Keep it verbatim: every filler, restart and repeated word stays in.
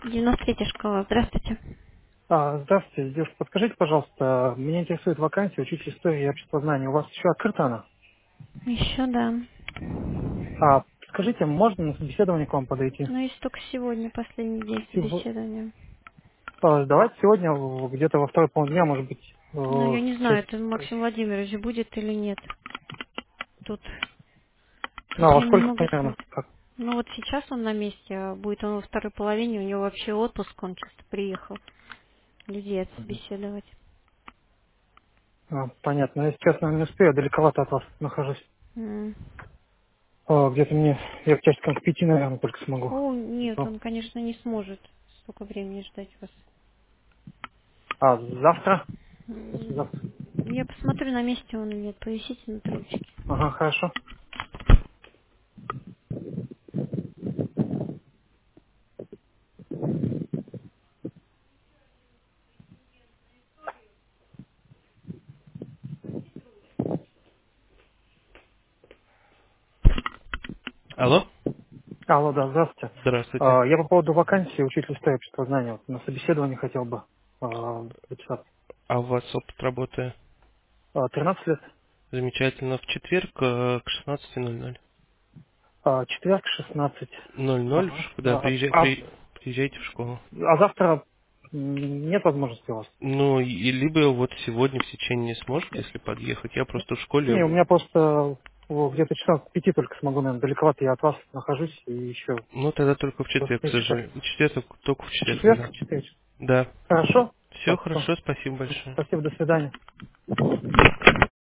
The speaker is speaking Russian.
девяносто третья школа. Здравствуйте. А, здравствуйте, девушка, подскажите, пожалуйста, меня интересует вакансия учитель истории и обществознания. У вас еще открыта она? Еще да. А, скажите, можно на собеседование к вам подойти? Но есть только сегодня последний день Сего- собеседования. а, давайте сегодня в- где-то во второй половине дня, может быть, э, Ну, в я не знаю, шесть. это Максим Владимирович будет или нет. Тут, Ну, тут а с во ним сколько много примерно? связано. Как? Ну вот сейчас он на месте, а будет он во второй половине, у него вообще отпуск, он часто приехал людей отсобеседовать. А, понятно. Я сейчас, наверное, не успею, я далековато от вас нахожусь. М. А, где-то мне, я в часиком к пяти, наверное, только смогу. О, нет, Ну, он, конечно, не сможет столько времени ждать вас. А, завтра? М. Послезавтра. Я посмотрю, на месте он или нет, повисите на трубочке. Ага, хорошо. Алло? Алло, да, здравствуйте. Здравствуйте. А, я по поводу вакансии учитель истории и обществознания. Вот, на собеседование хотел бы а, записаться. А у вас опыт работы? А, тринадцать лет. Замечательно. В четверг э, к шестнадцати ноль ноль. А, четверг, шестнадцать. ноль ноль, Ага. да, А, приезжай- а- при- приезжайте в школу. а завтра м, нет возможности у вас? Ну, и и либо вот сегодня в течение сможете, если подъехать. Я просто в Не, у школе, меня просто о, где-то часа к пяти только смогу, наверное, далековато я от вас нахожусь и еще ну, тогда только в до четверг, к три часа. сожалению. В четверг, только в В четверг четверг, тогда. в четыре часа. Да. Хорошо? Все Так, всё. хорошо, спасибо большое. Спасибо, до свидания.